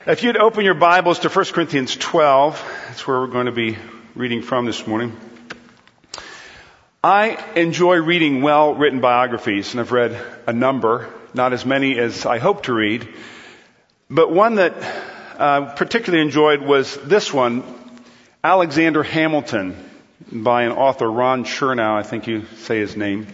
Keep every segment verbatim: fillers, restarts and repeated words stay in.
If you'd open your Bibles to First Corinthians twelve, that's where we're going to be reading from this morning. I enjoy reading well-written biographies, and I've read a number, not as many as I hope to read, but one that I uh, particularly enjoyed was this one, Alexander Hamilton, by an author, Ron Chernow, I think you say his name.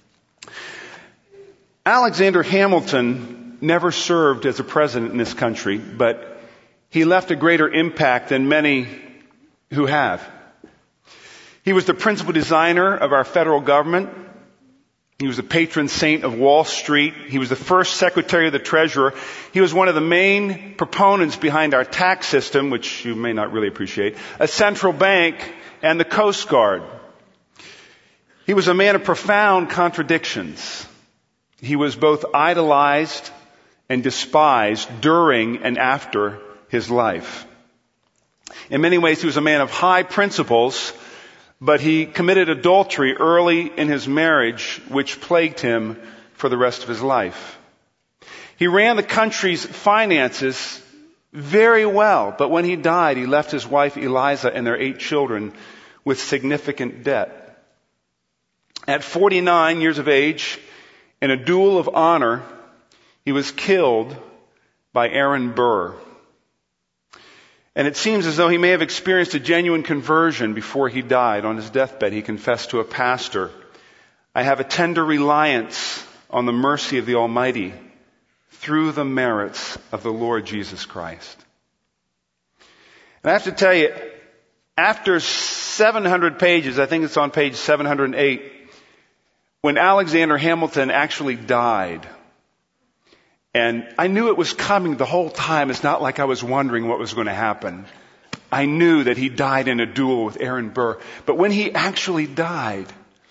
Alexander Hamilton never served as a president in this country, but he left a greater impact than many who have. He was the principal designer of our federal government. He was the patron saint of Wall Street. He was the first secretary of the treasurer. He was one of the main proponents behind our tax system, which you may not really appreciate, a central bank, and the Coast Guard. He was a man of profound contradictions. He was both idolized and despised during and after his life. In many ways, he was a man of high principles, but he committed adultery early in his marriage, which plagued him for the rest of his life. He ran the country's finances very well, but when he died, he left his wife Eliza and their eight children with significant debt. At forty-nine years of age, in a duel of honor, he was killed by Aaron Burr. And it seems as though he may have experienced a genuine conversion before he died. On his deathbed, he confessed to a pastor, "I have a tender reliance on the mercy of the Almighty through the merits of the Lord Jesus Christ." And I have to tell you, after seven hundred pages, I think it's on page seven hundred eight, when Alexander Hamilton actually died, and I knew it was coming the whole time. It's not like I was wondering what was going to happen. I knew that he died in a duel with Aaron Burr. But when he actually died,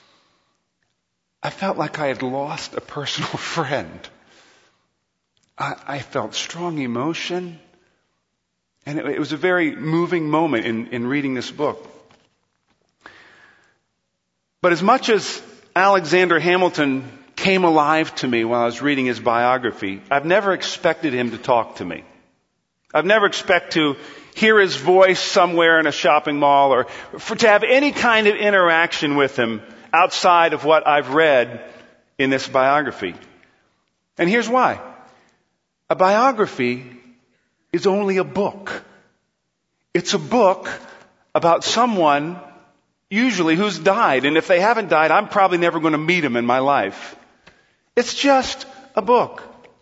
I felt like I had lost a personal friend. I, I felt strong emotion. And it, it was a very moving moment in, in reading this book. But as much as Alexander Hamilton came alive to me while I was reading his biography, I've never expected him to talk to me. I've never expected to hear his voice somewhere in a shopping mall or for, to have any kind of interaction with him outside of what I've read in this biography. And here's why. A biography is only a book. It's a book about someone usually who's died. And if they haven't died, I'm probably never going to meet him in my life. It's just a book.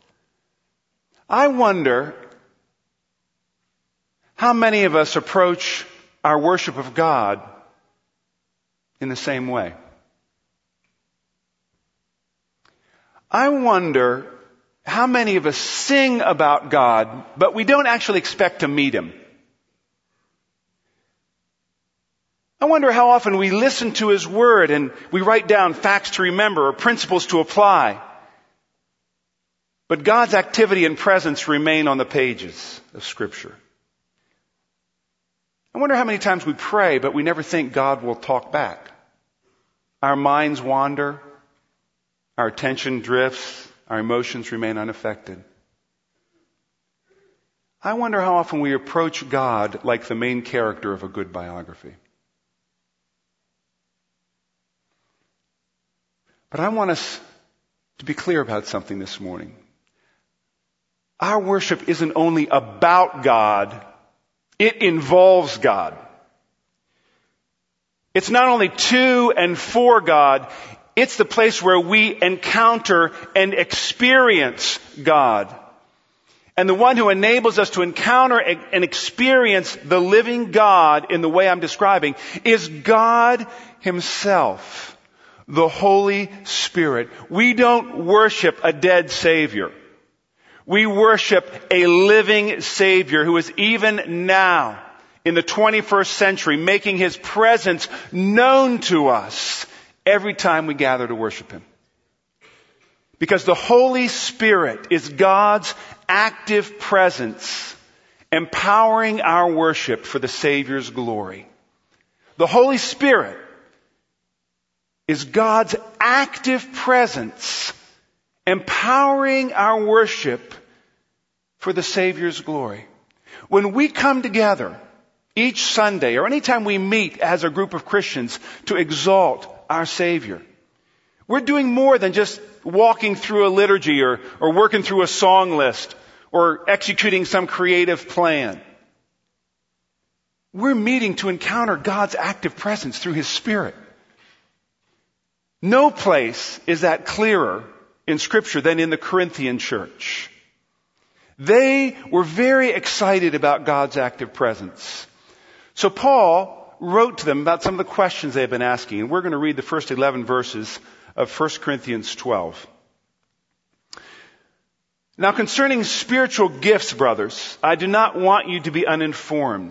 I wonder how many of us approach our worship of God in the same way. I wonder how many of us sing about God, but we don't actually expect to meet Him. I wonder how often we listen to His Word and we write down facts to remember or principles to apply. But God's activity and presence remain on the pages of Scripture. I wonder how many times we pray, but we never think God will talk back. Our minds wander, our attention drifts, our emotions remain unaffected. I wonder how often we approach God like the main character of a good biography. But I want us to be clear about something this morning. Our worship isn't only about God, it involves God. It's not only to and for God, it's the place where we encounter and experience God. And the one who enables us to encounter and experience the living God in the way I'm describing is God Himself. The Holy Spirit. We don't worship a dead Savior. We worship a living Savior who is even now, in the twenty-first century, making His presence known to us every time we gather to worship Him. Because the Holy Spirit is God's active presence, empowering our worship for the Savior's glory. The Holy Spirit is God's active presence, empowering our worship for the Savior's glory. When we come together each Sunday or anytime we meet as a group of Christians to exalt our Savior, we're doing more than just walking through a liturgy or, or working through a song list or executing some creative plan. We're meeting to encounter God's active presence through His Spirit. No place is that clearer in Scripture than in the Corinthian church. They were very excited about God's active presence. So Paul wrote to them about some of the questions they had been asking. And we're going to read the first eleven verses of First Corinthians twelve. Now concerning spiritual gifts, brothers, I do not want you to be uninformed.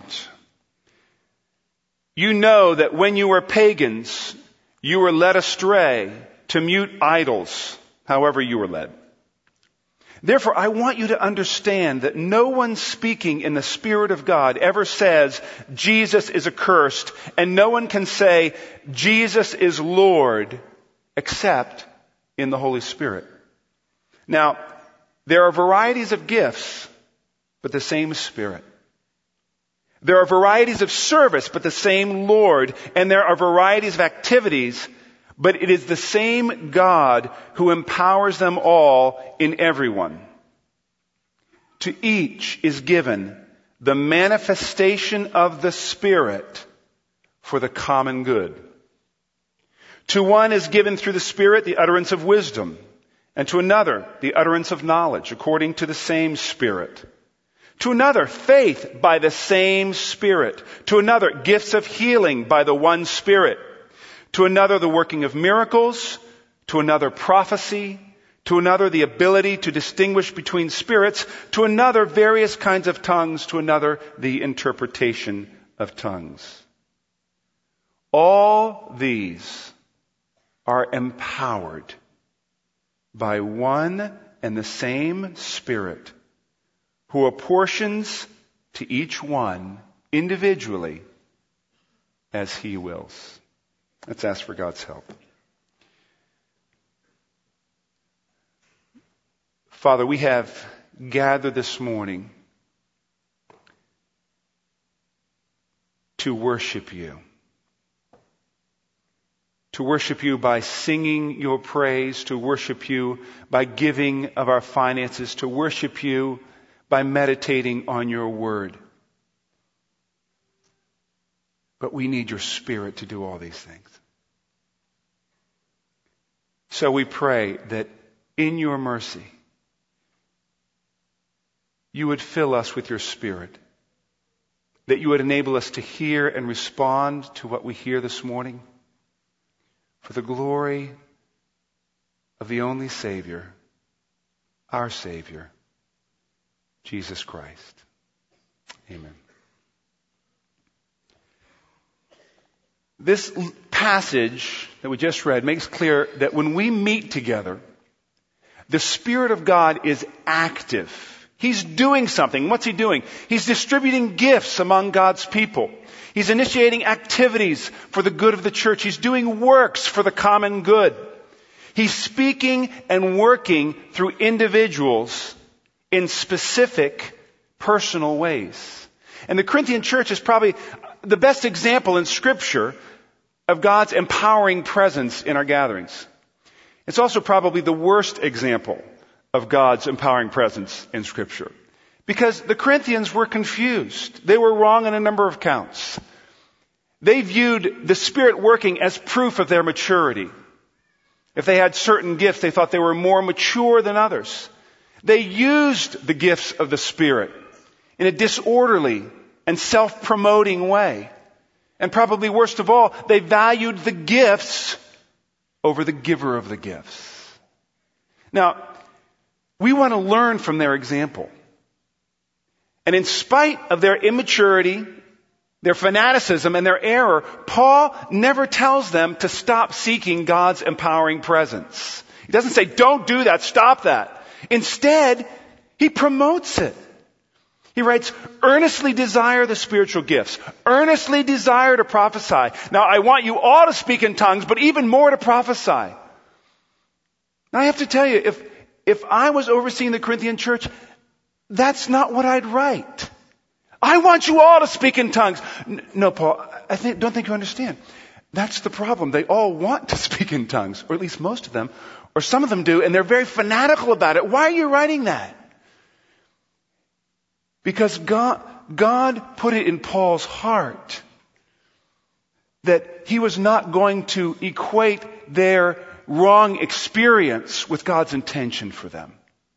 You know that when you were pagans, you were led astray to mute idols, however you were led. Therefore, I want you to understand that no one speaking in the Spirit of God ever says, Jesus is accursed, and no one can say, Jesus is Lord, except in the Holy Spirit. Now, there are varieties of gifts, but the same Spirit. There are varieties of service, but the same Lord. And there are varieties of activities, but it is the same God who empowers them all in everyone. To each is given the manifestation of the Spirit for the common good. To one is given through the Spirit the utterance of wisdom, and to another the utterance of knowledge, according to the same Spirit. To another, faith by the same Spirit. To another, gifts of healing by the one Spirit. To another, the working of miracles. To another, prophecy. To another, the ability to distinguish between spirits. To another, various kinds of tongues. To another, the interpretation of tongues. All these are empowered by one and the same Spirit, who apportions to each one individually as He wills. Let's ask for God's help. Father, we have gathered this morning to worship You. To worship You by singing Your praise, to worship You by giving of our finances, to worship You by meditating on Your word. But we need Your Spirit to do all these things. So we pray that in Your mercy, You would fill us with Your Spirit, that You would enable us to hear and respond to what we hear this morning for the glory of the only Savior, our Savior, Jesus Christ. Amen. This passage that we just read makes clear that when we meet together, the Spirit of God is active. He's doing something. What's He doing? He's distributing gifts among God's people. He's initiating activities for the good of the church. He's doing works for the common good. He's speaking and working through individuals in specific personal ways. And the Corinthian church is probably the best example in Scripture of God's empowering presence in our gatherings. It's also probably the worst example of God's empowering presence in Scripture. Because the Corinthians were confused. They were wrong on a number of counts. They viewed the Spirit working as proof of their maturity. If they had certain gifts, they thought they were more mature than others. They used the gifts of the Spirit in a disorderly and self-promoting way. And probably worst of all, they valued the gifts over the giver of the gifts. Now, we want to learn from their example. And in spite of their immaturity, their fanaticism, and their error, Paul never tells them to stop seeking God's empowering presence. He doesn't say, don't do that, stop that. Instead, he promotes it. He writes, earnestly desire the spiritual gifts. Earnestly desire to prophesy. Now, I want you all to speak in tongues, but even more to prophesy. Now, I have to tell you, if, if I was overseeing the Corinthian church, that's not what I'd write. I want you all to speak in tongues. No, Paul, I think, don't think you understand. That's the problem. They all want to speak in tongues, or at least most of them, or some of them do, and they're very fanatical about it. Why are you writing that? Because God, God put it in Paul's heart that he was not going to equate their wrong experience with God's intention for them.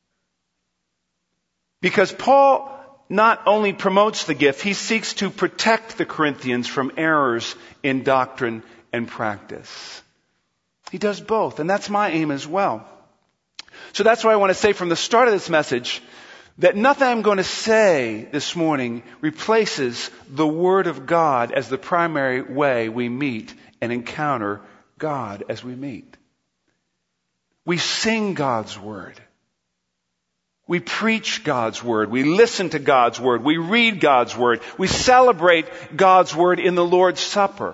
Because Paul not only promotes the gift, he seeks to protect the Corinthians from errors in doctrine and practice. He does both, and that's my aim as well. So that's why I want to say from the start of this message that nothing I'm going to say this morning replaces the Word of God as the primary way we meet and encounter God as we meet. We sing God's Word. We preach God's Word. We listen to God's Word. We read God's Word. We celebrate God's Word in the Lord's Supper.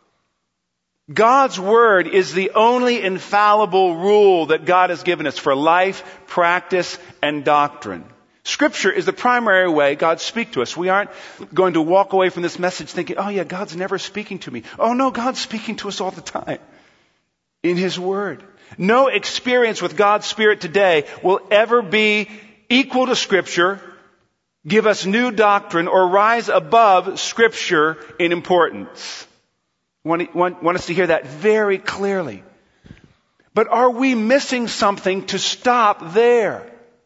God's Word is the only infallible rule that God has given us for life, practice, and doctrine. Scripture is the primary way God speaks to us. We aren't going to walk away from this message thinking, oh yeah, God's never speaking to me. Oh no, God's speaking to us all the time in His Word. No experience with God's Spirit today will ever be equal to Scripture, give us new doctrine, or rise above Scripture in importance. Want, want, want us to hear that very clearly. But are we missing something to stop there?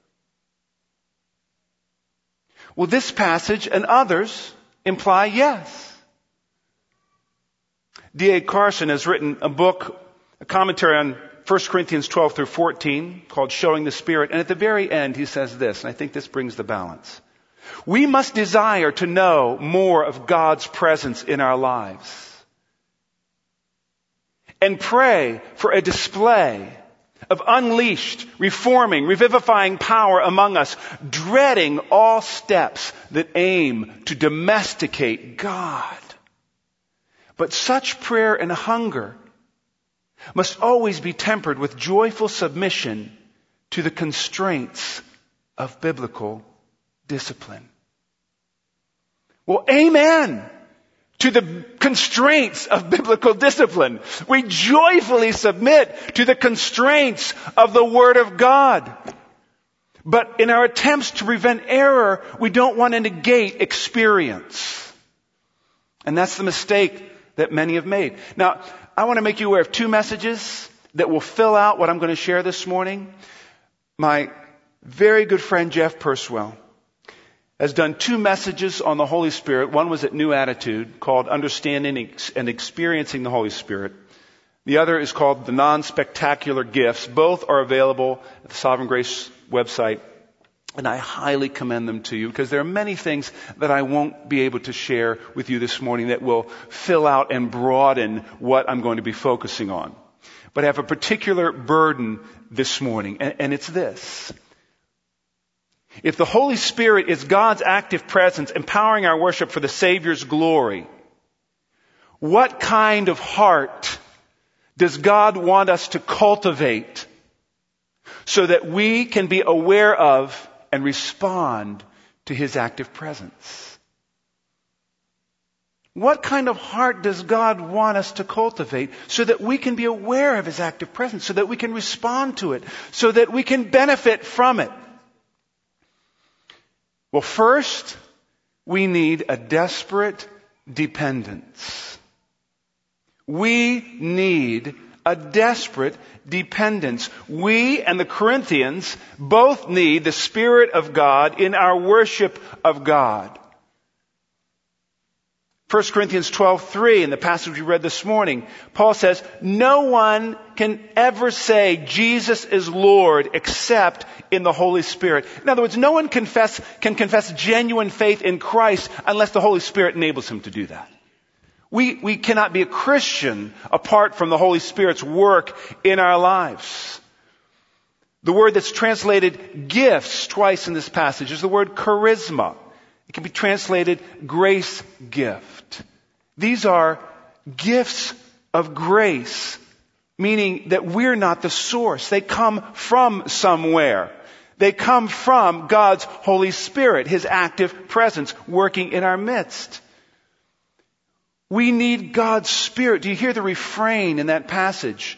Well, this passage and others imply yes. D A Carson has written a book, a commentary on First Corinthians twelve through fourteen called Showing the Spirit. And at the very end, he says this, and I think this brings the balance. We must desire to know more of God's presence in our lives and pray for a display of unleashed, reforming, revivifying power among us, dreading all steps that aim to domesticate God. But such prayer and hunger must always be tempered with joyful submission to the constraints of biblical discipline. Well, amen to the constraints of biblical discipline. We joyfully submit to the constraints of the Word of God. But in our attempts to prevent error, we don't want to negate experience. And that's the mistake that many have made. Now, I want to make you aware of two messages that will fill out what I'm going to share this morning. My very good friend Jeff Purswell has done two messages on the Holy Spirit. One was at New Attitude called Understanding and Experiencing the Holy Spirit. The other is called The Non-Spectacular Gifts. Both are available at the Sovereign Grace website, and I highly commend them to you because there are many things that I won't be able to share with you this morning that will fill out and broaden what I'm going to be focusing on. But I have a particular burden this morning, and, and it's this. If the Holy Spirit is God's active presence empowering our worship for the Savior's glory, what kind of heart does God want us to cultivate so that we can be aware of and respond to His active presence? What kind of heart does God want us to cultivate so that we can be aware of His active presence, so that we can respond to it, so that we can benefit from it? Well, first, we need a desperate dependence. We need a desperate dependence. We and the Corinthians both need the Spirit of God in our worship of God. First Corinthians twelve three, in the passage we read this morning, Paul says, no one can ever say Jesus is Lord except in the Holy Spirit. In other words, no one confess, can confess genuine faith in Christ unless the Holy Spirit enables him to do that. We, we cannot be a Christian apart from the Holy Spirit's work in our lives. The word that's translated gifts twice in this passage is the word charisma. It can be translated grace gift. These are gifts of grace, meaning that we're not the source. They come from somewhere. They come from God's Holy Spirit, His active presence working in our midst. We need God's Spirit. Do you hear the refrain in that passage?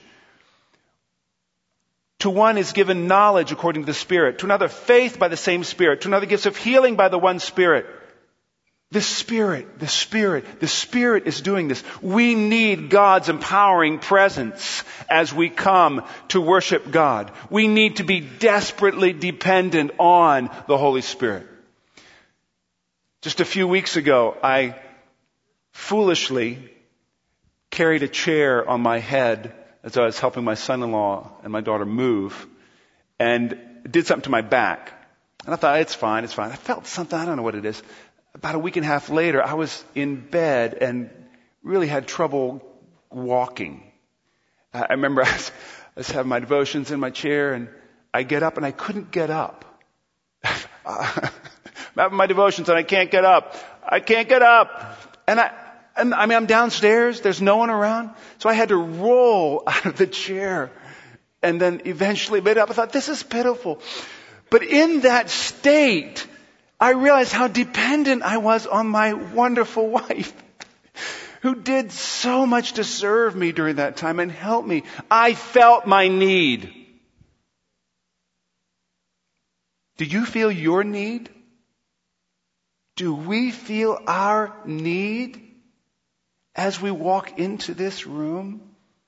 To one is given knowledge according to the Spirit. To another, faith by the same Spirit. To another, gifts of healing by the one Spirit. The Spirit, the Spirit, the Spirit is doing this. We need God's empowering presence as we come to worship God. We need to be desperately dependent on the Holy Spirit. Just a few weeks ago, I foolishly carried a chair on my head as I was helping my son-in-law and my daughter move, and did something to my back. And I thought, it's fine, it's fine. I felt something, I don't know what it is. About a week and a half later, I was in bed and really had trouble walking. I remember I was, I was having my devotions in my chair, and I get up, and I couldn't get up. I'm having my devotions, and I can't get up. I can't get up. And I, and I mean, I'm downstairs. There's no one around. So I had to roll out of the chair and then eventually made it up. I thought, this is pitiful. But in that state, I realized how dependent I was on my wonderful wife, who did so much to serve me during that time and help me. I felt my need. Do you feel your need? Do we feel our need as we walk into this room?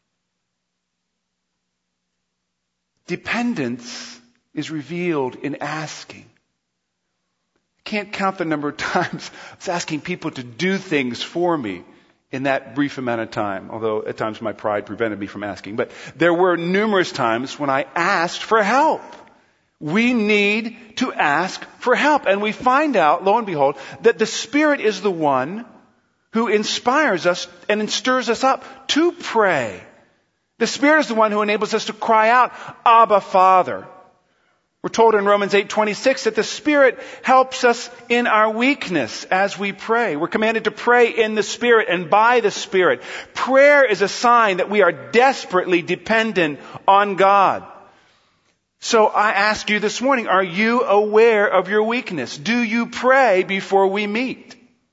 Dependence is revealed in asking. I can't count the number of times I was asking people to do things for me in that brief amount of time, although at times my pride prevented me from asking. But there were numerous times when I asked for help. We need to ask for help. And we find out, lo and behold, that the Spirit is the one who inspires us and stirs us up to pray. The Spirit is the one who enables us to cry out, Abba, Father. We're told in Romans eight twenty-six that the Spirit helps us in our weakness as we pray. We're commanded to pray in the Spirit and by the Spirit. Prayer is a sign that we are desperately dependent on God. So I ask you this morning, are you aware of your weakness? Do you pray before we meet?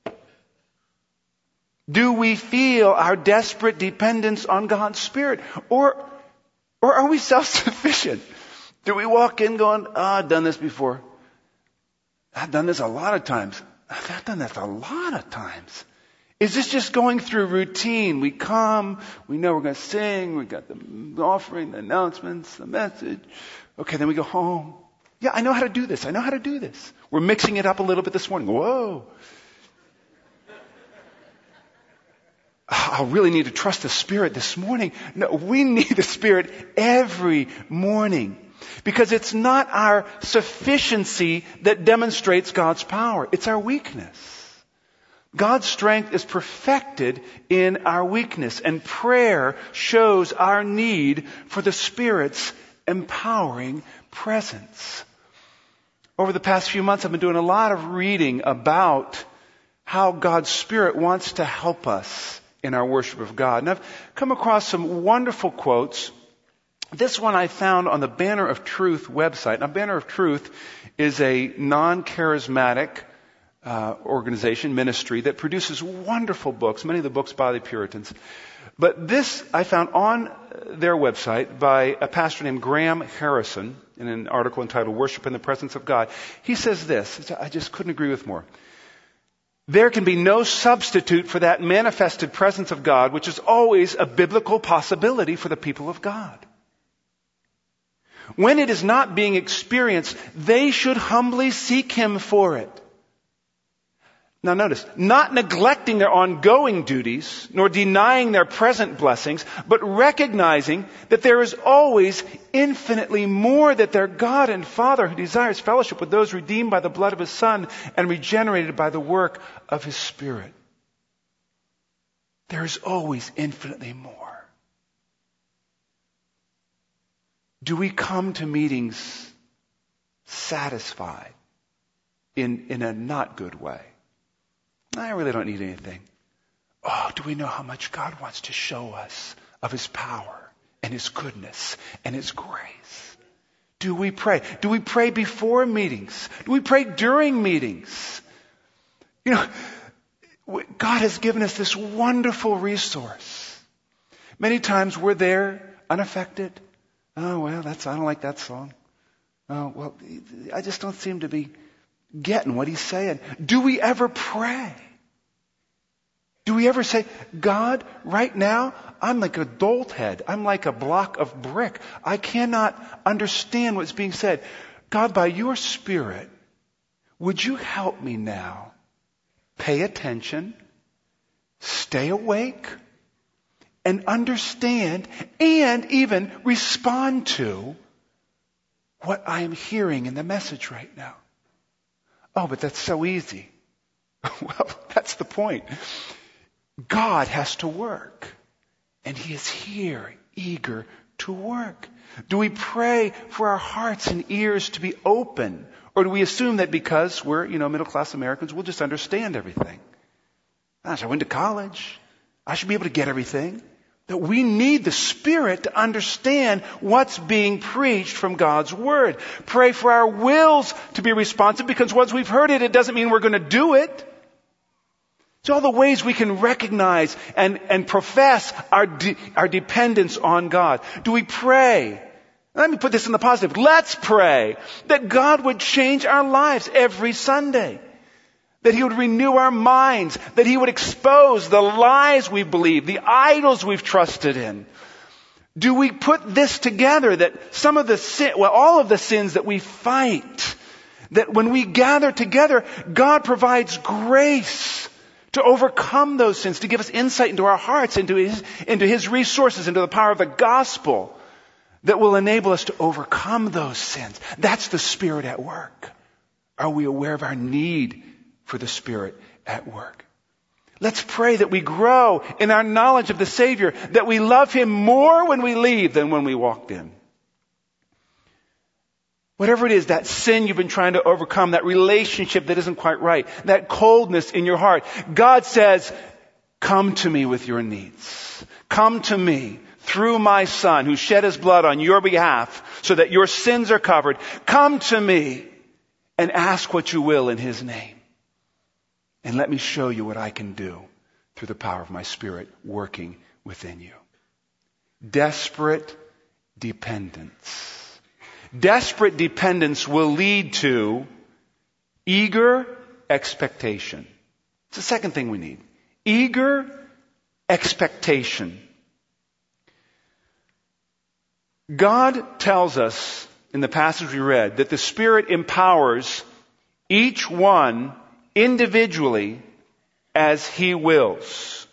Do we feel our desperate dependence on God's Spirit? Or, or are we self-sufficient? Do we walk in going, oh, I've done this before. I've done this a lot of times. I've done this a lot of times. Is this just going through routine? We come, we know we're going to sing, we got the offering, the announcements, the message. Okay, then we go home. Yeah, I know how to do this. I know how to do this. We're mixing it up a little bit this morning. Whoa. I really need to trust the Spirit this morning. No, we need the Spirit every morning. Because it's not our sufficiency that demonstrates God's power. It's our weakness. God's strength is perfected in our weakness. And prayer shows our need for the Spirit's empowering presence. Over the past few months, I've been doing a lot of reading about how God's Spirit wants to help us in our worship of God. And I've come across some wonderful quotes. This one I found on the Banner of Truth website. Now, Banner of Truth is a non-charismatic uh, organization, ministry, that produces wonderful books, many of the books by the Puritans. But this I found on their website by a pastor named Graham Harrison in an article entitled Worship in the Presence of God. He says this, I just couldn't agree with more. There can be no substitute for that manifested presence of God, which is always a biblical possibility for the people of God. When it is not being experienced, they should humbly seek Him for it. Now notice, not neglecting their ongoing duties, nor denying their present blessings, but recognizing that there is always infinitely more that their God and Father who desires fellowship with those redeemed by the blood of His Son and regenerated by the work of His Spirit. There is always infinitely more. Do we come to meetings satisfied in, in a not good way? I really don't need anything. Oh, do we know how much God wants to show us of His power and His goodness and His grace? do we pray? Do we pray before meetings? Do we pray during meetings? You know, God has given us this wonderful resource. Many times we're there unaffected. Oh, well, that's, I don't like that song. Oh, well, I just don't seem to be getting what he's saying. Do we ever pray? Do we ever say, God, right now, I'm like a dolt head. I'm like a block of brick. I cannot understand what's being said. God, by your Spirit, would you help me now? Pay attention, stay awake, and understand, and even respond to what I am hearing in the message right now. Oh, but that's so easy. Well, that's the point. God has to work, and he is here, eager to work. Do we pray for our hearts and ears to be open? Or do we assume that because we're, you know, middle-class Americans, we'll just understand everything? Gosh, I went to college. I should be able to get everything. That we need the Spirit to understand what's being preached from God's Word. Pray for our wills to be responsive, because once we've heard it, it doesn't mean we're going to do it. It's all the ways we can recognize and, and profess our, de- our dependence on God. Do we pray? Let me put this in the positive. Let's pray that God would change our lives every Sunday. That he would renew our minds. That he would expose the lies we believe, the idols we've trusted in. Do we put this together, that some of the sin, well, all of the sins that we fight, that when we gather together, God provides grace to overcome those sins, to give us insight into our hearts, into his, into his resources, into the power of the gospel that will enable us to overcome those sins. That's the Spirit at work. Are we aware of our need for the Spirit at work? Let's pray that we grow in our knowledge of the Savior, that we love him more when we leave than when we walked in. Whatever it is, that sin you've been trying to overcome, that relationship that isn't quite right, that coldness in your heart, God says, come to me with your needs. Come to me through my Son who shed his blood on your behalf so that your sins are covered. Come to me and ask what you will in his name. And let me show you what I can do through the power of my Spirit working within you. Desperate dependence. Desperate dependence will lead to eager expectation. It's the second thing we need. Eager expectation. God tells us in the passage we read that the Spirit empowers each one individually as he wills.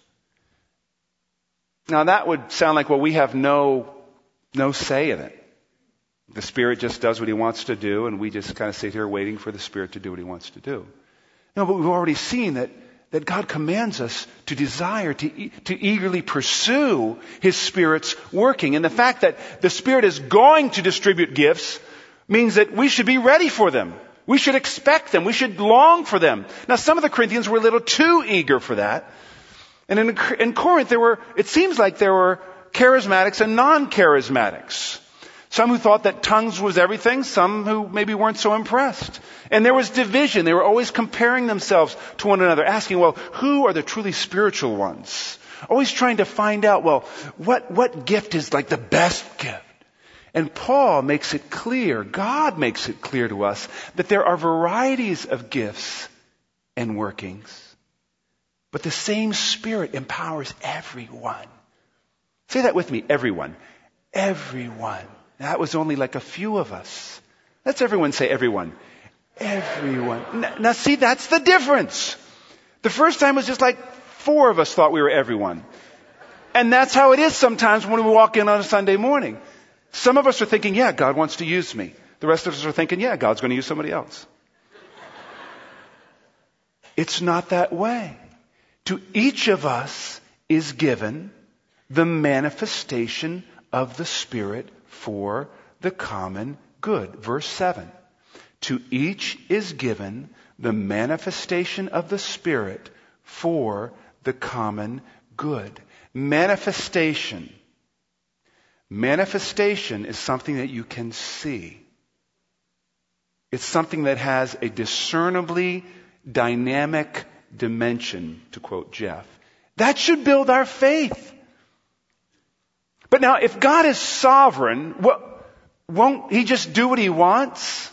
Now that would sound like, well, we have no, no say in it. The Spirit just does what he wants to do, and we just kind of sit here waiting for the Spirit to do what he wants to do. No, but we've already seen that, that God commands us to desire, to, to eagerly pursue his Spirit's working. And the fact that the Spirit is going to distribute gifts means that we should be ready for them. We should expect them. We should long for them. Now, some of the Corinthians were a little too eager for that. And in, in Corinth, there were, it seems like there were charismatics and non-charismatics. Some who thought that tongues was everything, some who maybe weren't so impressed. And there was division. They were always comparing themselves to one another, asking, well, who are the truly spiritual ones? Always trying to find out, well, what, what gift is like the best gift? And Paul makes it clear, God makes it clear to us, that there are varieties of gifts and workings. But the same Spirit empowers everyone. Say that with me, everyone. Everyone. That was only like a few of us. Let's everyone say everyone. Everyone. Now see, that's the difference. The first time was just like four of us thought we were everyone. And that's how it is sometimes when we walk in on a Sunday morning. Some of us are thinking, yeah, God wants to use me. The rest of us are thinking, yeah, God's going to use somebody else. It's not that way. To each of us is given the manifestation of the Spirit for the common good. Verse seven. To each is given the manifestation of the Spirit for the common good. Manifestation. Manifestation is something that you can see. It's something that has a discernibly dynamic dimension, to quote Jeff. That should build our faith. But now, if God is sovereign, what, won't He just do what He wants?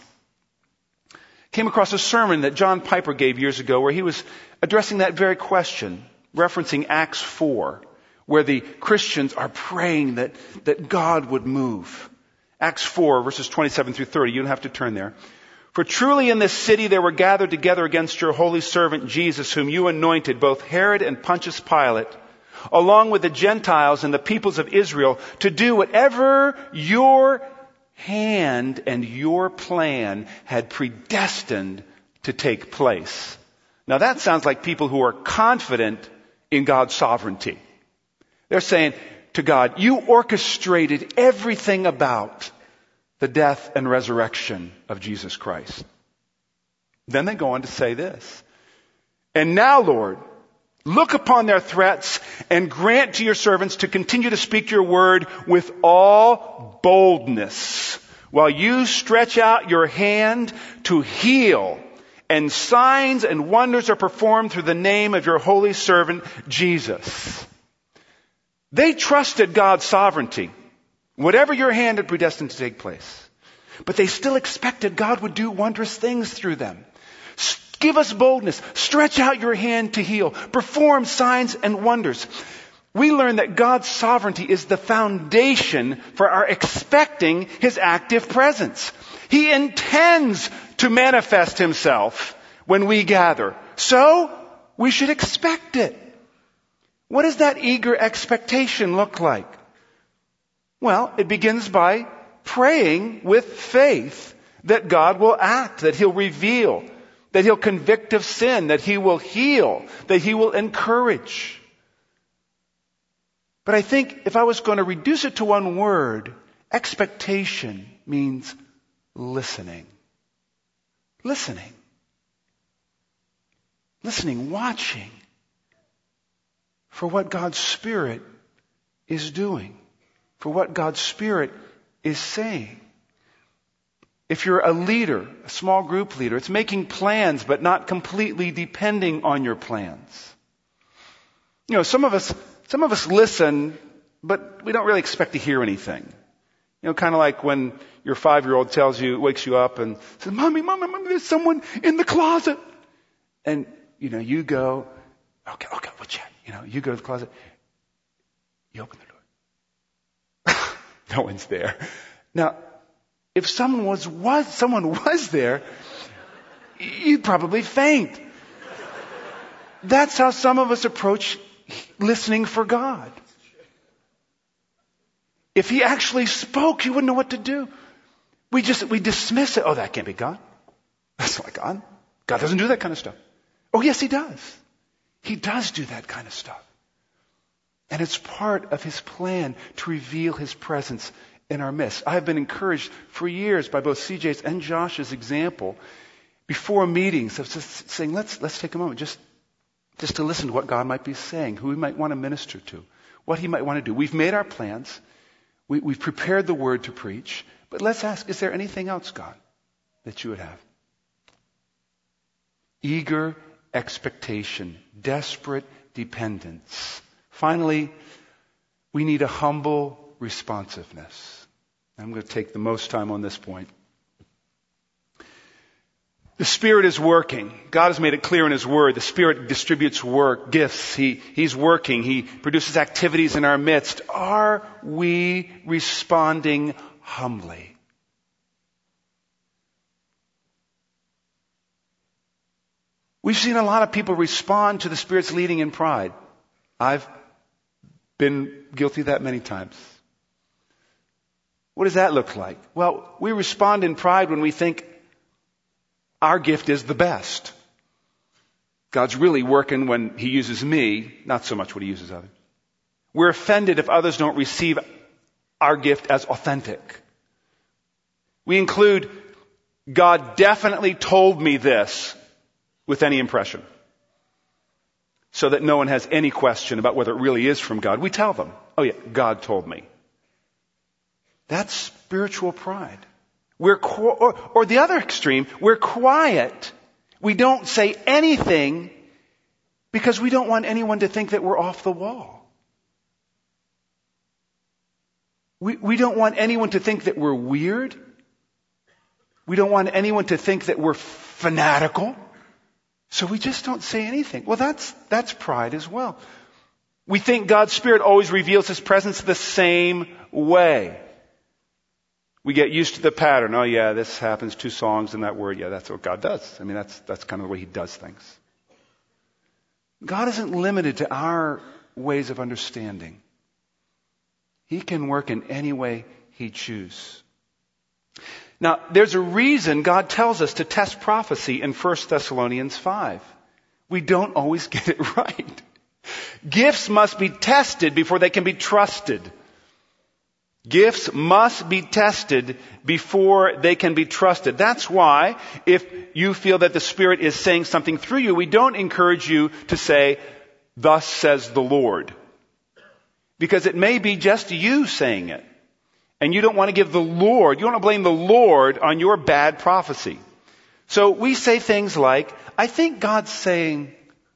Came across a sermon that John Piper gave years ago where he was addressing that very question, referencing Acts four, where the Christians are praying that, that God would move. Acts four, verses twenty-seven through thirty. You don't have to turn there. For truly in this city there were gathered together against your holy servant Jesus, whom you anointed, both Herod and Pontius Pilate, along with the Gentiles and the peoples of Israel, to do whatever your hand and your plan had predestined to take place. Now that sounds like people who are confident in God's sovereignty. They're saying to God, you orchestrated everything about the death and resurrection of Jesus Christ. Then they go on to say this. And now, Lord, look upon their threats and grant to your servants to continue to speak your word with all boldness, while you stretch out your hand to heal, and signs and wonders are performed through the name of your holy servant Jesus. They trusted God's sovereignty, whatever your hand had predestined to take place. But they still expected God would do wondrous things through them. Give us boldness. Stretch out your hand to heal. Perform signs and wonders. We learn that God's sovereignty is the foundation for our expecting His active presence. He intends to manifest Himself when we gather. So, we should expect it. What does that eager expectation look like? Well, it begins by praying with faith that God will act, that He'll reveal, that He'll convict of sin, that He will heal, that He will encourage. But I think if I was going to reduce it to one word, expectation means listening. Listening. Listening, watching for what God's Spirit is doing, for what God's Spirit is saying. If you're a leader, a small group leader, it's making plans but not completely depending on your plans. You know, some of us, some of us listen, but we don't really expect to hear anything. You know, kind of like when your five-year-old tells you, wakes you up and says, Mommy, Mommy, Mommy, there's someone in the closet. And, you know, you go, okay, okay, we'll check. You know, you go to the closet. You open the door. No one's there. Now, if someone was, was, someone was there, you'd probably faint. That's how some of us approach listening for God. If He actually spoke, you wouldn't know what to do. We just, we dismiss it. Oh, that can't be God. That's not God. God doesn't do that kind of stuff. Oh, yes, He does. He does do that kind of stuff. And it's part of His plan to reveal His presence in our midst. I have been encouraged for years by both C J's and Josh's example before meetings of just saying, let's, let's take a moment just, just to listen to what God might be saying, who He might want to minister to, what He might want to do. We've made our plans. We, we've prepared the word to preach. But let's ask, is there anything else, God, that you would have? Eager expectation, desperate dependence. Finally, we need a humble responsiveness. I'm going to take the most time on this point. The Spirit is working. God has made it clear in His Word. The Spirit distributes work, gifts. He, He's working. He produces activities in our midst. Are we responding humbly? We've seen a lot of people respond to the Spirit's leading in pride. I've been guilty of that many times. What does that look like? Well, we respond in pride when we think our gift is the best. God's really working when He uses me, not so much when He uses others. We're offended if others don't receive our gift as authentic. We include, God definitely told me this, with any impression, so that no one has any question about whether it really is from God. We tell them, oh yeah, God told me. That's spiritual pride. We're qu- or, or the other extreme, we're quiet. We don't say anything because we don't want anyone to think that we're off the wall. We, we don't want anyone to think that we're weird. We don't want anyone to think that we're fanatical. So we just don't say anything. Well, that's, that's pride as well. We think God's Spirit always reveals His presence the same way. We get used to the pattern. Oh yeah, this happens, two songs and that word. Yeah, that's what God does. I mean, that's, that's kind of the way He does things. God isn't limited to our ways of understanding. He can work in any way He chooses. Now, there's a reason God tells us to test prophecy in First Thessalonians five. We don't always get it right. Gifts must be tested before they can be trusted. Gifts must be tested before they can be trusted. That's why if you feel that the Spirit is saying something through you, we don't encourage you to say, "Thus says the Lord." Because it may be just you saying it. And you don't want to give the Lord, you don't want to blame the Lord on your bad prophecy. So we say things like, I think God's saying,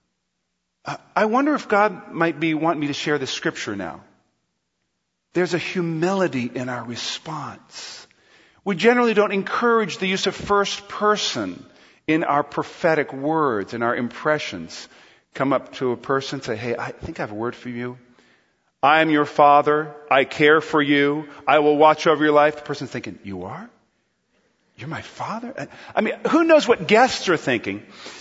I wonder if God might be wanting me to share this scripture now. There's a humility in our response. We generally don't encourage the use of first person in our prophetic words, in our impressions. Come up to a person and say, "Hey, I think I have a word for you. I am your father. I care for you. I will watch over your life." The person's thinking, "You are? You're my father?" I mean, who knows what guests are thinking?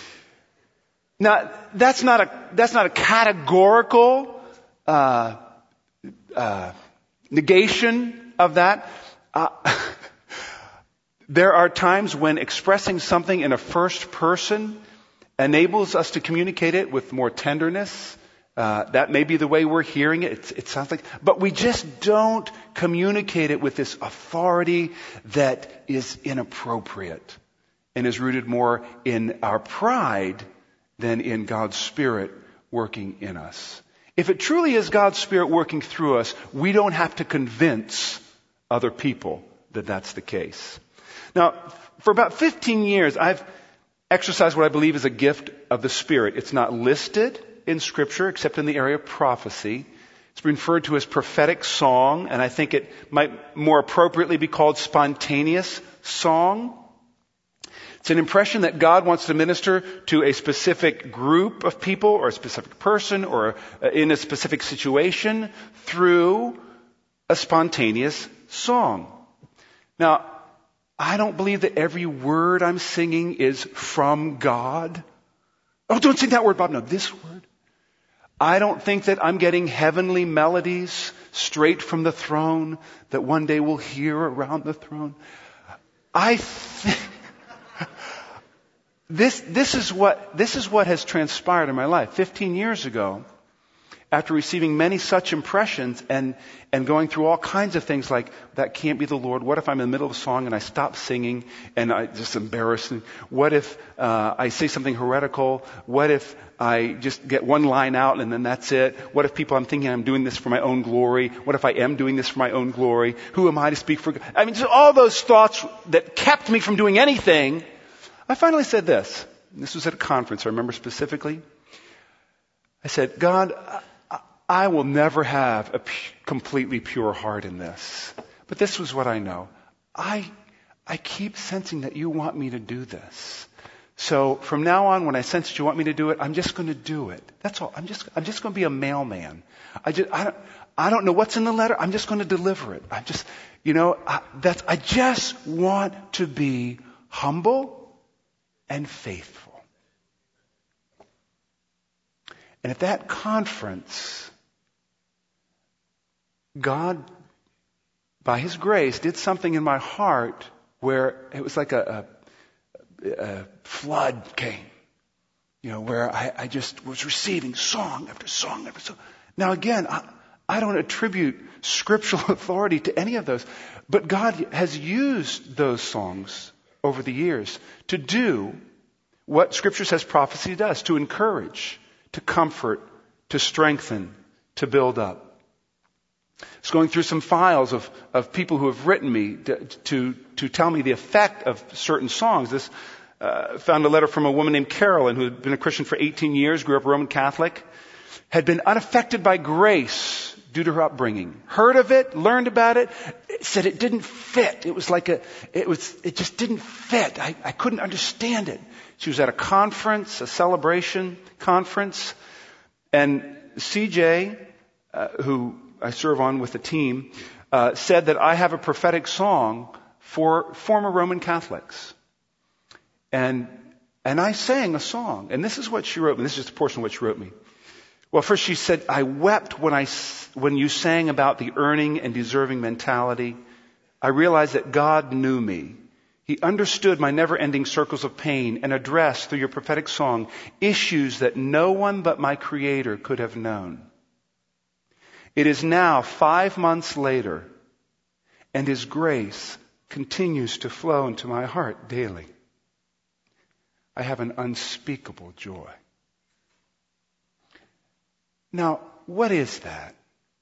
Now, that's not a, that's not a categorical, uh, uh, negation of that. Uh, there are times when expressing something in a first person enables us to communicate it with more tenderness. Uh, that may be the way we're hearing it. It, it sounds like, but we just don't communicate it with this authority that is inappropriate and is rooted more in our pride than in God's Spirit working in us. If it truly is God's Spirit working through us, we don't have to convince other people that that's the case. Now, for about fifteen years, I've exercised what I believe is a gift of the Spirit. It's not listed in Scripture, except in the area of prophecy. It's referred to as prophetic song, and I think it might more appropriately be called spontaneous song. It's an impression that God wants to minister to a specific group of people or a specific person or in a specific situation through a spontaneous song. Now, I don't believe that every word I'm singing is from God. Oh, don't sing that word, Bob. No, this word. I don't think that I'm getting heavenly melodies straight from the throne that one day we'll hear around the throne. I think this, this is what, this is what has transpired in my life. Fifteen years ago, after receiving many such impressions and, and going through all kinds of things like, that can't be the Lord. What if I'm in the middle of a song and I stop singing and I just embarrassing? What if uh, I say something heretical? What if I just get one line out and then that's it? What if people, I'm thinking I'm doing this for my own glory? What if I am doing this for my own glory? Who am I to speak for God? I mean, just all those thoughts that kept me from doing anything. I finally said this. This was at a conference, I remember specifically. I said, God, I will never have a p- completely pure heart in this. But this was what I know. I, I keep sensing that you want me to do this. So from now on, when I sense that you want me to do it, I'm just going to do it. That's all. I'm just, I'm just going to be a mailman. I just, I don't, I don't know what's in the letter. I'm just going to deliver it. I just, you know, I, that's, I just want to be humble and faithful. And at that conference, God, by His grace, did something in my heart where it was like a, a, a flood came. You know, where I, I just was receiving song after song after song. Now again, I, I don't attribute scriptural authority to any of those, but God has used those songs over the years to do what Scripture says prophecy does, to encourage, to comfort, to strengthen, to build up. I was going through some files of, of people who have written me to, to, to tell me the effect of certain songs. This uh, found a letter from a woman named Carolyn who had been a Christian for eighteen years, grew up Roman Catholic, had been unaffected by grace due to her upbringing. Heard of it, learned about it, said it didn't fit. It was like a, it was, it just didn't fit. I, I couldn't understand it. She was at a conference, a celebration conference, and C J, uh, who I serve on with the team, uh, said that I have a prophetic song for former Roman Catholics. And, and I sang a song, and this is what she wrote me. This is just a portion of what she wrote me. Well, first she said, I wept when I, when you sang about the earning and deserving mentality. I realized that God knew me. He understood my never-ending circles of pain and addressed through your prophetic song issues that no one but my Creator could have known. It is now five months later, and His grace continues to flow into my heart daily. I have an unspeakable joy. Now, what is that?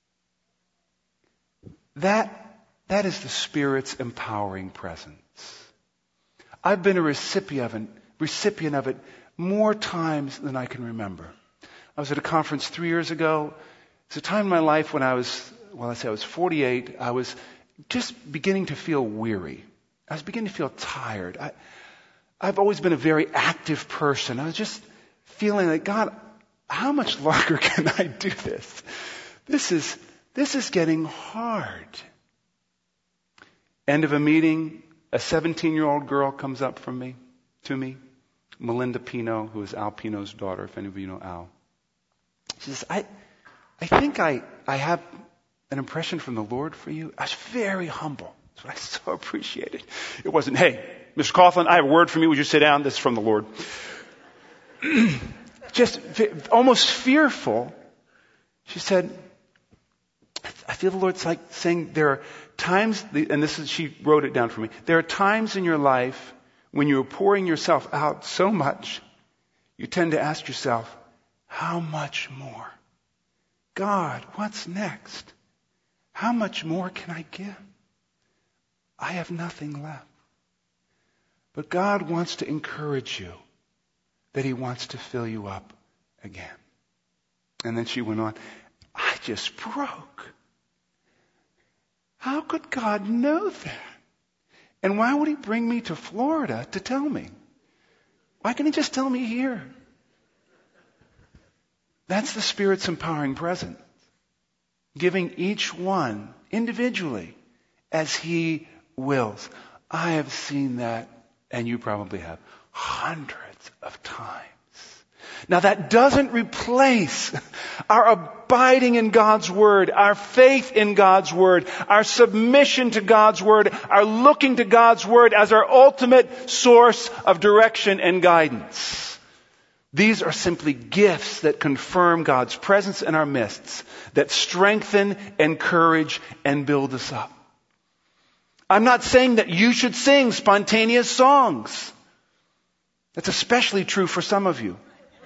That, that is the Spirit's empowering presence. I've been a recipient of it, recipient of it more times than I can remember. I was at a conference three years ago. It's a time in my life when I was, well, I say I was forty-eight. I was just beginning to feel weary. I was beginning to feel tired. I, I've always been a very active person. I was just feeling like, God, how much longer can I do this? This is, this is getting hard. End of a meeting, a seventeen-year-old girl comes up from me, to me, Melinda Pino, who is Al Pino's daughter, if any of you know Al. She says, I, I think I, I have an impression from the Lord for you. I was very humble. That's what I so appreciated. It wasn't, hey, Mister Coughlin, I have a word from you. Would you sit down? This is from the Lord. Just almost fearful. She said, I feel the Lord's like saying there are times, and this is, she wrote it down for me. There are times in your life when you're pouring yourself out so much, you tend to ask yourself, how much more? God, what's next? How much more can I give? I have nothing left. But God wants to encourage you that He wants to fill you up again. And then she went on, I just broke. How could God know that? And why would He bring me to Florida to tell me? Why can't He just tell me here? That's the Spirit's empowering presence. Giving each one individually as He wills. I have seen that, and you probably have, hundreds of times. Now that doesn't replace our abiding in God's Word, our faith in God's Word, our submission to God's Word, our looking to God's Word as our ultimate source of direction and guidance. These are simply gifts that confirm God's presence in our midst, that strengthen, encourage, and build us up. I'm not saying that you should sing spontaneous songs. That's especially true for some of you.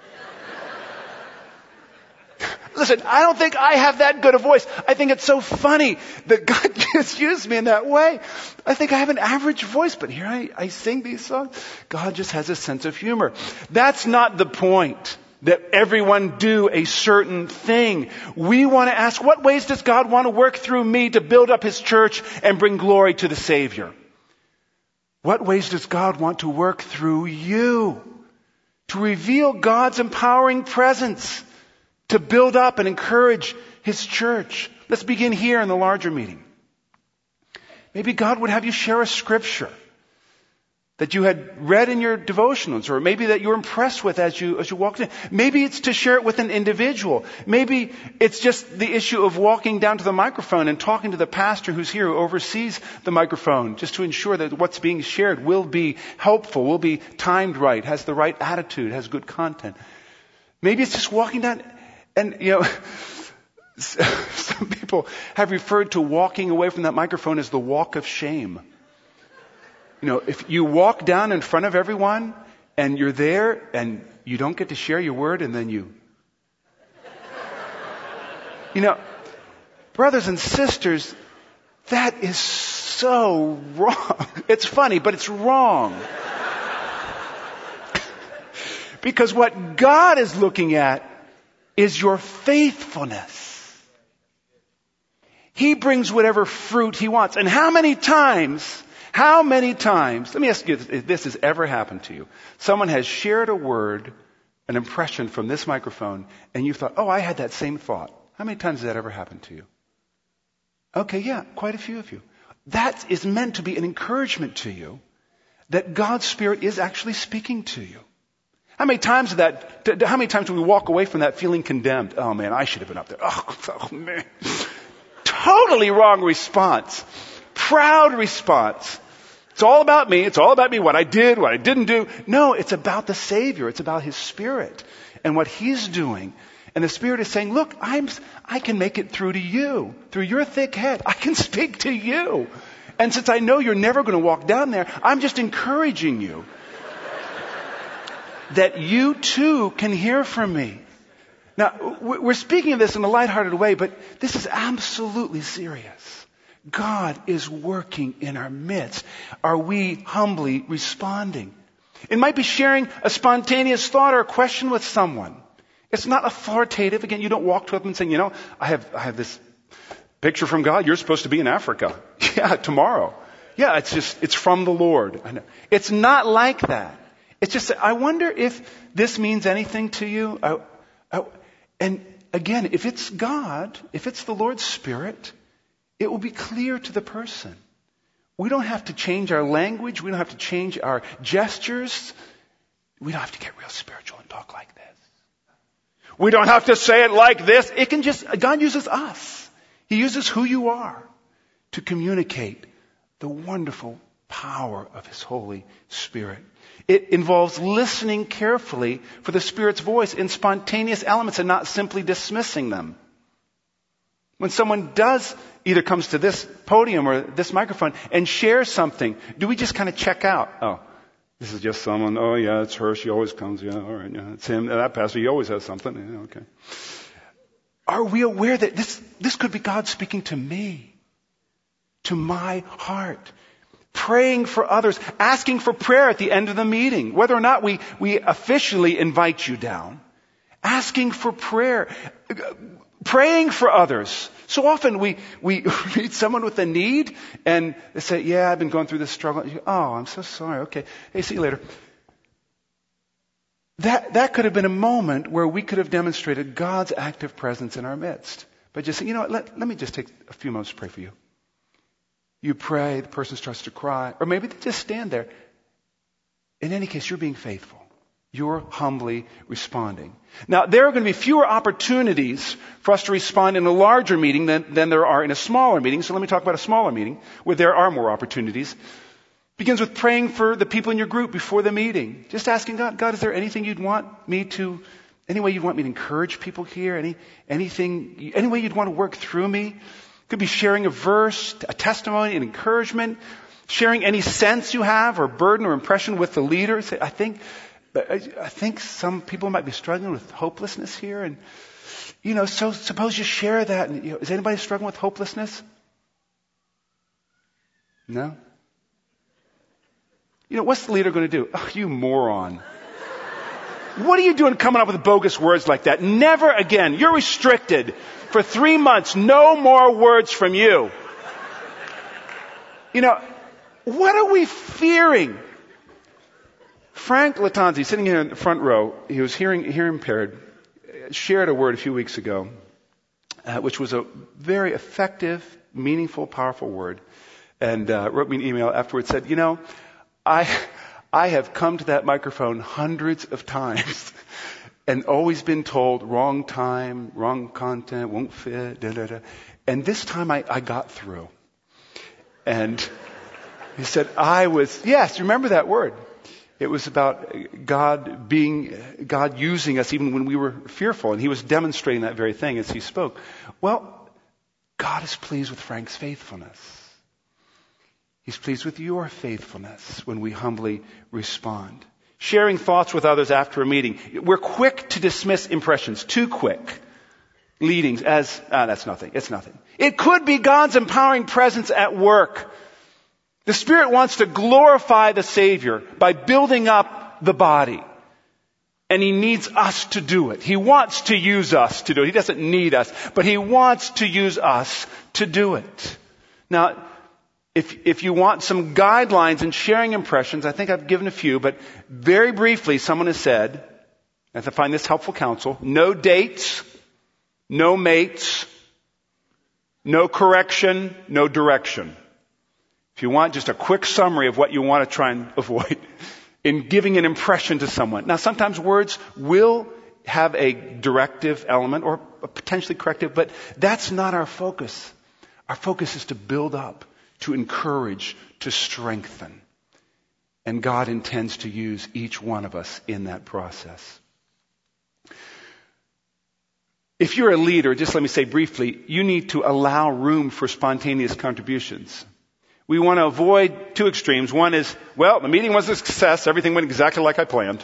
Listen, I don't think I have that good a voice. I think it's so funny that God just used me in that way. I think I have an average voice, but here I, I sing these songs. God just has a sense of humor. That's not the point, that everyone do a certain thing. We want to ask, what ways does God want to work through me to build up His church and bring glory to the Savior? What ways does God want to work through you to reveal God's empowering presence, to build up and encourage His church? Let's begin here in the larger meeting. Maybe God would have you share a scripture that you had read in your devotionals, or maybe that you were impressed with as you as you walked in. Maybe it's to share it with an individual. Maybe it's just the issue of walking down to the microphone and talking to the pastor who's here, who oversees the microphone, just to ensure that what's being shared will be helpful, will be timed right, has the right attitude, has good content. Maybe it's just walking down, and you know, some people have referred to walking away from that microphone as the walk of shame. You know, if you walk down in front of everyone and you're there and you don't get to share your word, and then you, you know, Brothers and sisters, that is so wrong. It's funny, but it's wrong. Because what God is looking at is your faithfulness. He brings whatever fruit He wants. And how many times, how many times, let me ask you if this has ever happened to you. Someone has shared a word, an impression from this microphone, and you thought, oh, I had that same thought. How many times has that ever happened to you? Okay, yeah, quite a few of you. That is meant to be an encouragement to you that God's Spirit is actually speaking to you. How many times did that, how many times do we walk away from that feeling condemned? Oh man, I should have been up there. Oh, oh man. Totally wrong response. Proud response. It's all about me. It's all about me, what I did, what I didn't do. No, it's about the Savior. It's about His Spirit and what He's doing. And the Spirit is saying, look, I'm, I can make it through to you. Through your thick head. I can speak to you. And since I know you're never going to walk down there, I'm just encouraging you that you too can hear from me. Now, we're speaking of this in a lighthearted way, but this is absolutely serious. God is working in our midst. Are we humbly responding? It might be sharing a spontaneous thought or a question with someone. It's not authoritative. Again, you don't walk to them and say, you know, I have, I have this picture from God. You're supposed to be in Africa. Yeah, tomorrow. Yeah, it's just, it's from the Lord. I know. It's not like that. It's just, I wonder if this means anything to you. I, I, and again, if it's God, if it's the Lord's Spirit, it will be clear to the person. We don't have to change our language. We don't have to change our gestures. We don't have to get real spiritual and talk like this. We don't have to say it like this. It can just, God uses us. He uses who you are to communicate the wonderful power of His Holy Spirit. It involves listening carefully for the Spirit's voice in spontaneous elements and not simply dismissing them. When someone does either comes to this podium or this microphone and shares something, do we just kind of check out? Oh, this is just someone. Oh, yeah, it's her. She always comes. Yeah, all right. Yeah, it's him. That pastor, he always has something. Yeah, okay. Are we aware that this, this could be God speaking to me, to my heart? Praying for others, asking for prayer at the end of the meeting, whether or not we, we officially invite you down, asking for prayer, praying for others. So often we, we meet someone with a need and they say, yeah, I've been going through this struggle. You go, oh, I'm so sorry. Okay. Hey, see you later. That, that could have been a moment where we could have demonstrated God's active presence in our midst. But just say, you know what, let, let me just take a few moments to pray for you. You pray, the person starts to cry, or maybe they just stand there. In any case, you're being faithful. You're humbly responding. Now, there are going to be fewer opportunities for us to respond in a larger meeting than, than there are in a smaller meeting. So let me talk about a smaller meeting where there are more opportunities. Begins with praying for the people in your group before the meeting. Just asking God, God, is there anything you'd want me to, any way you'd want me to encourage people here? Any, anything, any way you'd want to work through me? Could be sharing a verse, a testimony, an encouragement, sharing any sense you have or burden or impression with the leader. Say, I think, I think some people might be struggling with hopelessness here, and you know, so suppose you share that. And, you know, is anybody struggling with hopelessness? No. You know, what's the leader going to do? Oh, you moron! What are you doing coming up with bogus words like that? Never again. You're restricted for three months. No more words from you. You know, what are we fearing? Frank Latanzi, sitting here in the front row, he was hearing, hearing impaired, shared a word a few weeks ago, uh, which was a very effective, meaningful, powerful word, and uh, wrote me an email afterwards, said, you know, I... I have come to that microphone hundreds of times and always been told wrong time, wrong content, won't fit, da, da, da. And this time I, I got through. And he said, I was, yes, remember that word. It was about God being, God using us even when we were fearful. And he was demonstrating that very thing as he spoke. Well, God is pleased with Frank's faithfulness. He's pleased with your faithfulness when we humbly respond. Sharing thoughts with others after a meeting. We're quick to dismiss impressions, too quick. leadings as, ah, that's nothing. It's nothing. It could be God's empowering presence at work. The Spirit wants to glorify the Savior by building up the body. And He needs us to do it. He wants to use us to do it. He doesn't need us, but He wants to use us to do it. Now, if, if you want some guidelines in sharing impressions, I think I've given a few, but very briefly, someone has said, as I find this helpful counsel, no dates, no mates, no correction, no direction. If you want just a quick summary of what you want to try and avoid in giving an impression to someone. Now, sometimes words will have a directive element or a potentially corrective, but that's not our focus. Our focus is to build up, to encourage, to strengthen. And God intends to use each one of us in that process. If you're a leader, just let me say briefly, you need to allow room for spontaneous contributions. We want to avoid two extremes. One is, well, the meeting was a success. Everything went exactly like I planned.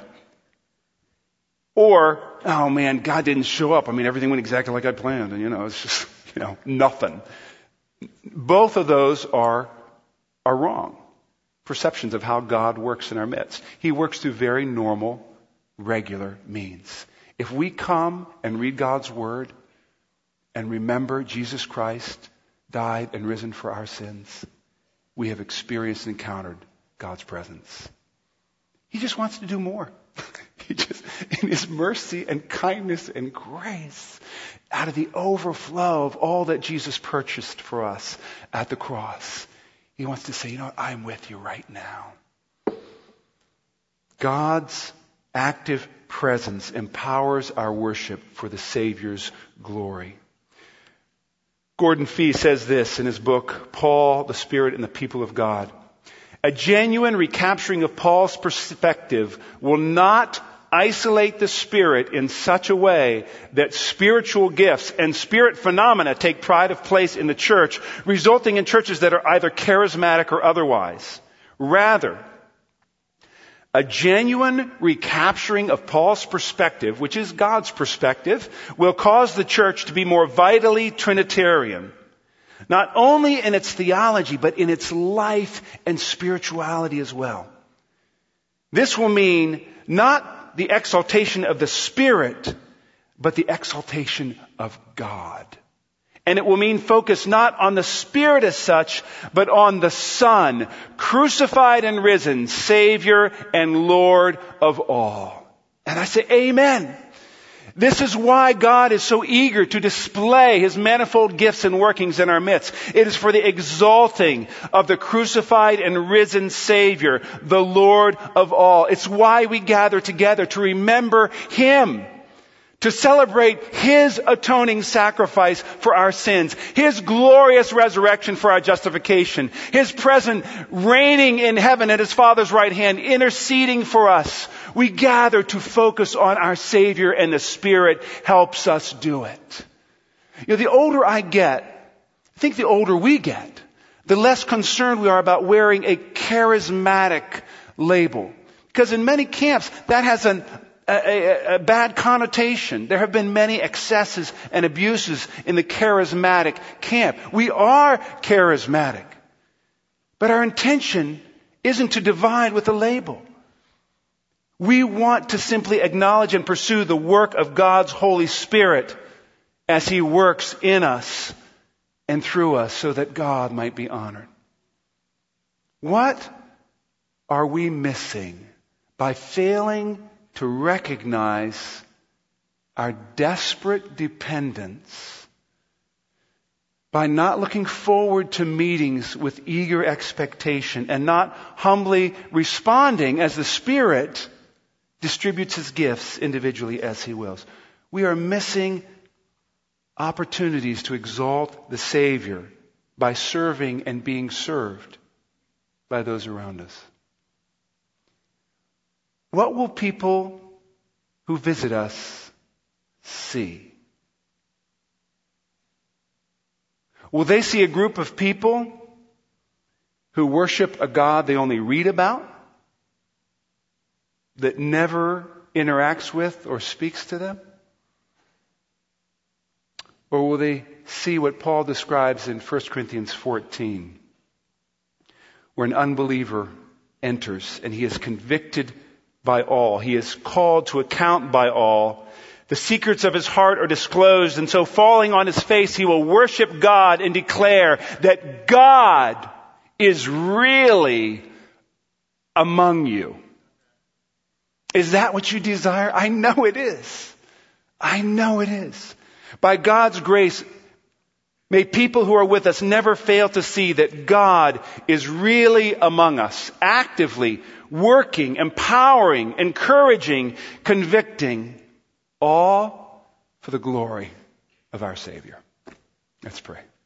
Or, oh man, God didn't show up. I mean, everything went exactly like I planned. And, you know, it's just, you know, nothing. Both of those are, are wrong perceptions of how God works in our midst. He works through very normal, regular means. If we come and read God's Word and remember Jesus Christ died and risen for our sins, we have experienced and encountered God's presence. He just wants to do more. He just, in His mercy and kindness and grace, out of the overflow of all that Jesus purchased for us at the cross, He wants to say, you know what, I'm with you right now. God's active presence empowers our worship for the Savior's glory. Gordon Fee says this in his book, Paul, the Spirit, and the People of God. A genuine recapturing of Paul's perspective will not isolate the Spirit in such a way that spiritual gifts and Spirit phenomena take pride of place in the church, resulting in churches that are either charismatic or otherwise. Rather, a genuine recapturing of Paul's perspective, which is God's perspective, will cause the church to be more vitally Trinitarian. Not only in its theology, but in its life and spirituality as well. This will mean not the exaltation of the Spirit, but the exaltation of God. And it will mean focus not on the Spirit as such, but on the Son, crucified and risen, Savior and Lord of all. And I say, amen. This is why God is so eager to display His manifold gifts and workings in our midst. It is for the exalting of the crucified and risen Savior, the Lord of all. It's why we gather together to remember Him, to celebrate His atoning sacrifice for our sins, His glorious resurrection for our justification, His present reigning in heaven at His Father's right hand, interceding for us. We gather to focus on our Savior, and the Spirit helps us do it. You know, the older I get, I think the older we get, the less concerned we are about wearing a charismatic label. Because in many camps, that has an A, a, a bad connotation. There have been many excesses and abuses in the charismatic camp. We are charismatic. But our intention isn't to divide with a label. We want to simply acknowledge and pursue the work of God's Holy Spirit as He works in us and through us so that God might be honored. What are we missing by failing to recognize our desperate dependence, by not looking forward to meetings with eager expectation and not humbly responding as the Spirit distributes His gifts individually as He wills? We are missing opportunities to exalt the Savior by serving and being served by those around us. What will people who visit us see? Will they see a group of people who worship a God they only read about, that never interacts with or speaks to them? Or will they see what Paul describes in First Corinthians fourteen, where an unbeliever enters and he is convicted by all. He is called to account by all. The secrets of his heart are disclosed, and so falling on his face, he will worship God and declare that God is really among you. Is that what you desire? I know it is. I know it is. By God's grace, may people who are with us never fail to see that God is really among us, actively working, empowering, encouraging, convicting, all for the glory of our Savior. Let's pray.